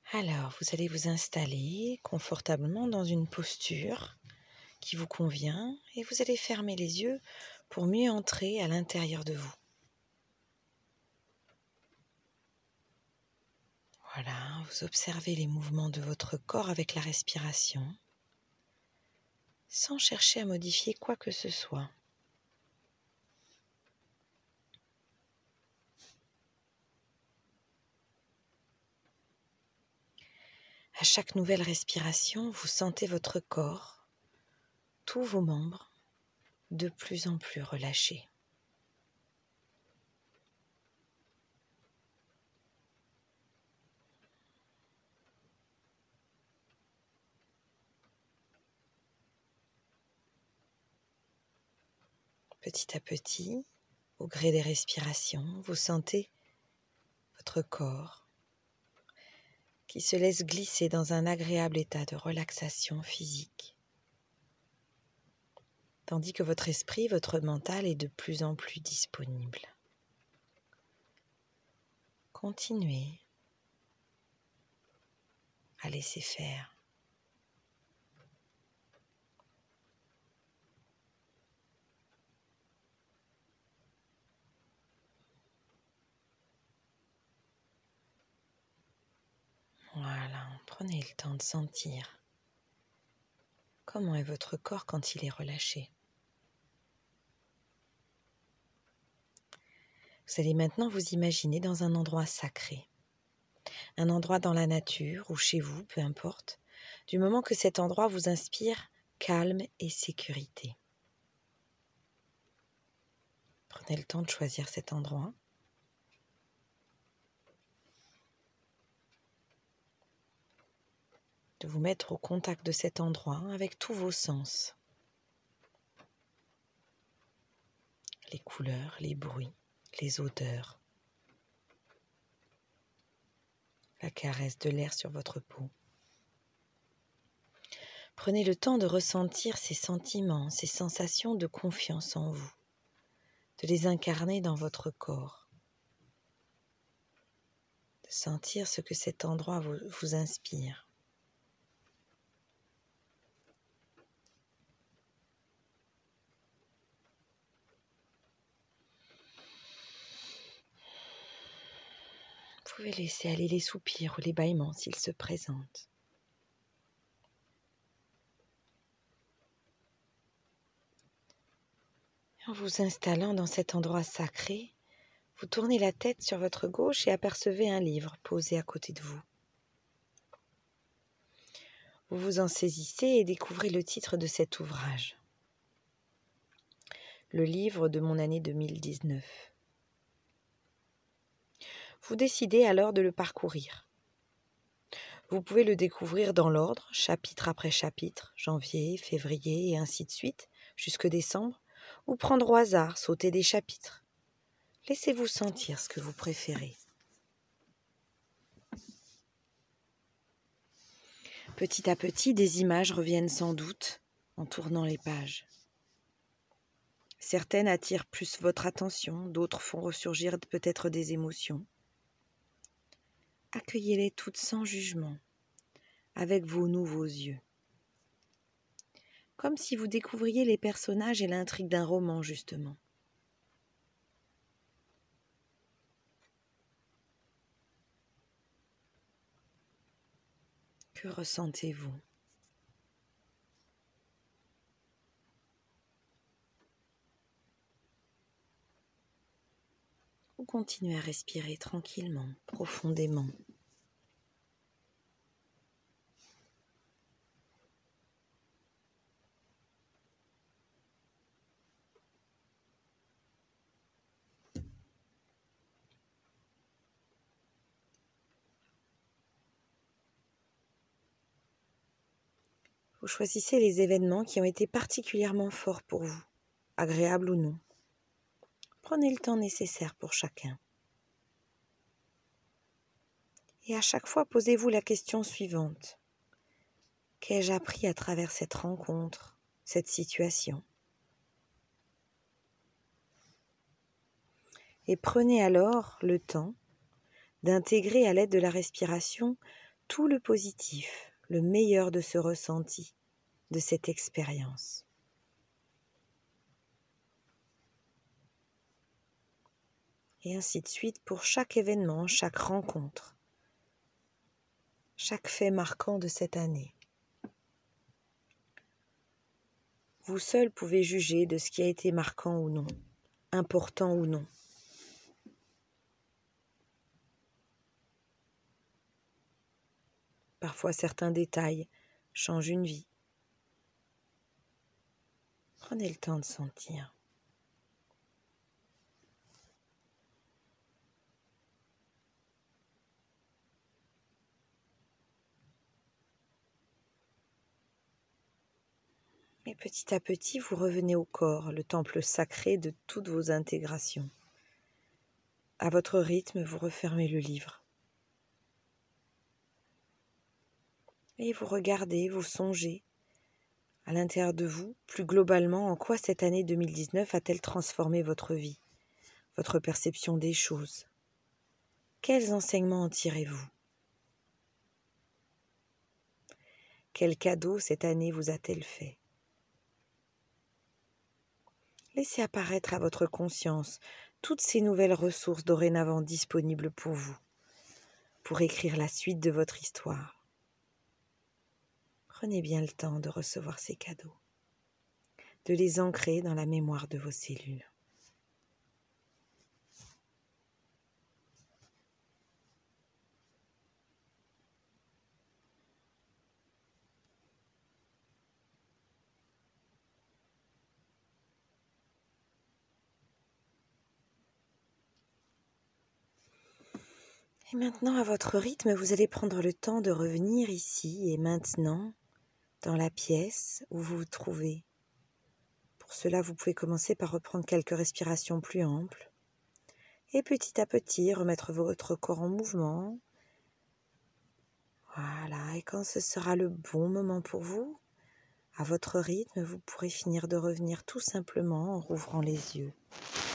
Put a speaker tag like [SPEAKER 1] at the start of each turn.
[SPEAKER 1] Alors, vous allez vous installer confortablement dans une posture qui vous convient et vous allez fermer les yeux pour mieux entrer à l'intérieur de vous. Voilà, vous observez les mouvements de votre corps avec la respiration, sans chercher à modifier quoi que ce soit. À chaque nouvelle respiration, vous sentez votre corps, tous vos membres, de plus en plus relâchés. Petit à petit, au gré des respirations, vous sentez votre corps qui se laisse glisser dans un agréable état de relaxation physique, tandis que votre esprit, votre mental est de plus en plus disponible. Continuez à laisser faire. Voilà, prenez le temps de sentir comment est votre corps quand il est relâché. Vous allez maintenant vous imaginer dans un endroit sacré, un endroit dans la nature ou chez vous, peu importe, du moment que cet endroit vous inspire calme et sécurité. Prenez le temps de choisir cet endroit. De vous mettre au contact de cet endroit avec tous vos sens. Les couleurs, les bruits, les odeurs, la caresse de l'air sur votre peau. Prenez le temps de ressentir ces sentiments, ces sensations de confiance en vous, de les incarner dans votre corps, de sentir ce que cet endroit vous inspire. Vous pouvez laisser aller les soupirs ou les bâillements s'ils se présentent. En vous installant dans cet endroit sacré, vous tournez la tête sur votre gauche et apercevez un livre posé à côté de vous. Vous vous en saisissez et découvrez le titre de cet ouvrage. Le livre de mon année 2019. Vous décidez alors de le parcourir. Vous pouvez le découvrir dans l'ordre, chapitre après chapitre, janvier, février et ainsi de suite, jusque décembre, ou prendre au hasard, sauter des chapitres. Laissez-vous sentir ce que vous préférez. Petit à petit, des images reviennent sans doute en tournant les pages. Certaines attirent plus votre attention, d'autres font ressurgir peut-être des émotions. Accueillez-les toutes sans jugement, avec vos nouveaux yeux. Comme si vous découvriez les personnages et l'intrigue d'un roman, justement. Que ressentez-vous ? Vous continuez à respirer tranquillement, profondément. Vous choisissez les événements qui ont été particulièrement forts pour vous, agréables ou non. Prenez le temps nécessaire pour chacun. Et à chaque fois, posez-vous la question suivante. Qu'ai-je appris à travers cette rencontre, cette situation ? Et prenez alors le temps d'intégrer à l'aide de la respiration tout le positif, le meilleur de ce ressenti, de cette expérience. Et ainsi de suite pour chaque événement, chaque rencontre, chaque fait marquant de cette année. Vous seul pouvez juger de ce qui a été marquant ou non, important ou non. Parfois certains détails changent une vie. Prenez le temps de sentir. Et petit à petit, vous revenez au corps, le temple sacré de toutes vos intégrations. À votre rythme, vous refermez le livre. Et vous regardez, vous songez, à l'intérieur de vous, plus globalement, en quoi cette année 2019 a-t-elle transformé votre vie, votre perception des choses? Quels enseignements en tirez-vous? Quel cadeau cette année vous a-t-elle fait? Laissez apparaître à votre conscience toutes ces nouvelles ressources dorénavant disponibles pour écrire la suite de votre histoire. Prenez bien le temps de recevoir ces cadeaux, de les ancrer dans la mémoire de vos cellules. Et maintenant, à votre rythme, vous allez prendre le temps de revenir ici et maintenant dans la pièce où vous vous trouvez. Pour cela, vous pouvez commencer par reprendre quelques respirations plus amples et petit à petit remettre votre corps en mouvement. Voilà, et quand ce sera le bon moment pour vous, à votre rythme, vous pourrez finir de revenir tout simplement en rouvrant les yeux.